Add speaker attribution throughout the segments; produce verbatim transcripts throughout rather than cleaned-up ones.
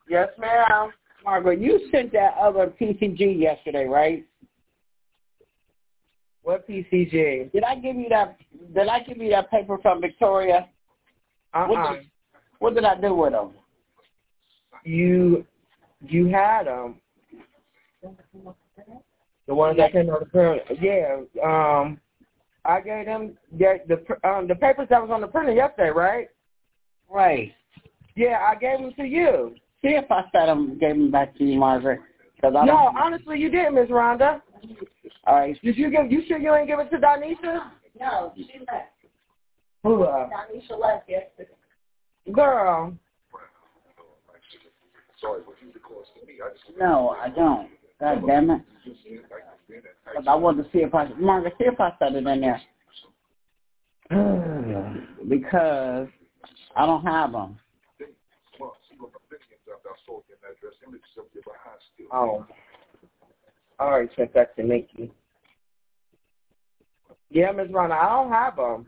Speaker 1: Yes, ma'am.
Speaker 2: Margaret, you sent that other P C G yesterday, right?
Speaker 1: What P C G?
Speaker 2: Did I give you that? Did I give you that paper from Victoria?
Speaker 1: Uh-uh.
Speaker 2: What did, what did I do with them?
Speaker 1: You, you had them. The ones that came on the printer. Yeah. Um, I gave them the the um the papers that was on the printer yesterday, right?
Speaker 2: Right.
Speaker 1: Yeah, I gave them to you.
Speaker 2: See if I said them, gave them back to you, Margaret. Cause I
Speaker 1: No,
Speaker 2: don't,
Speaker 1: honestly, you didn't, Miss Rhonda.
Speaker 2: all right.
Speaker 1: Did you give? You sure you ain't give it to Donisha?
Speaker 3: No, she left.
Speaker 1: Who? Uh,
Speaker 3: Donisha left yesterday.
Speaker 1: girl.
Speaker 2: No, I don't. God damn it. Cause I wanted to see if I, Margaret, see if I said it in there. Because I don't have them.
Speaker 1: Oh. All right, sent that to Nikki. Yeah, Miss Rhonda, I don't have them.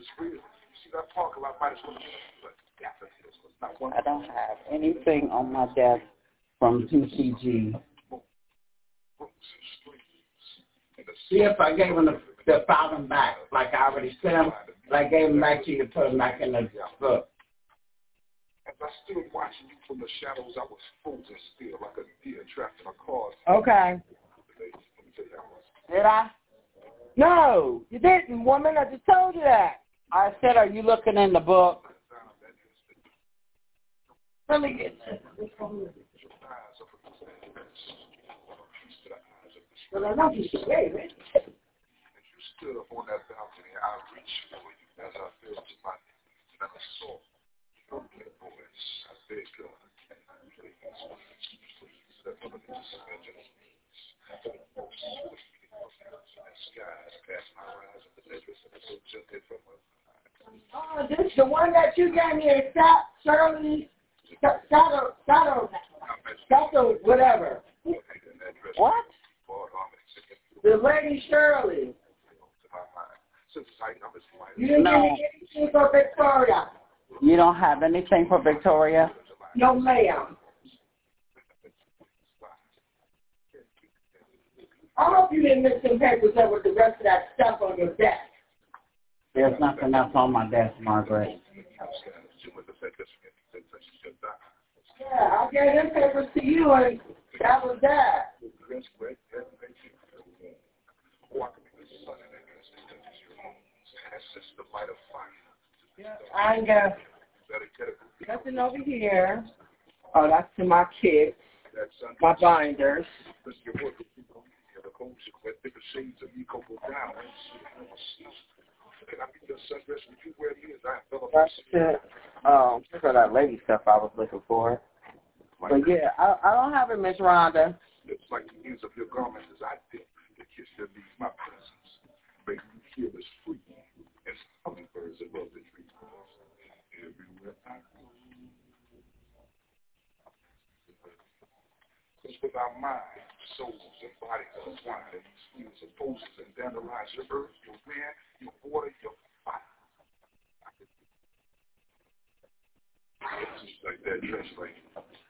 Speaker 2: I don't have anything on my desk from P C G. See if I gave them the, the file them back, like I already sent them, like I gave them back to you to put them back in the book.
Speaker 4: As I stood watching you from the shadows, I was frozen still, like a deer trapped in a car.
Speaker 1: Okay.
Speaker 2: Did I?
Speaker 1: No, you didn't, woman. I just told you that.
Speaker 2: I said, are you looking in the book? Let me get this. Well, I know you should wait, right?
Speaker 4: As you stood up on that balcony, I reached for you as I fell to my knees, and I saw your clear voice. I beg God, please, please, let me imagine the skies past my eyes and the letters that so gently from my mind.
Speaker 2: Oh, this the one that you gave me a shot, Shirley, Shadow, Shadow, Shadow, whatever. What? The Lady Shirley. You didn't
Speaker 4: No.
Speaker 2: give me anything for Victoria. You don't have anything for Victoria?
Speaker 1: No, ma'am. I hope you didn't mix some papers up with the rest of that stuff on your desk.
Speaker 2: There's nothing else on my desk, Margaret.
Speaker 1: Yeah, I gave them papers to you, and that was that. Yeah, I ain't got nothing over here. Oh, that's to my kids, my binders. That's it. Um, for that lady stuff I was looking for. But yeah, I, I don't have it, Miss Rhonda.
Speaker 4: It's like the use of your garments as I did to kiss your knees, my presence. Make you feel as free as hummingbirds above the trees. Everywhere I go. Because with our minds, souls, and bodies entwined in these fields of poses and dandelions, your earth, your wind, your water, your fire. It's just like that dress, like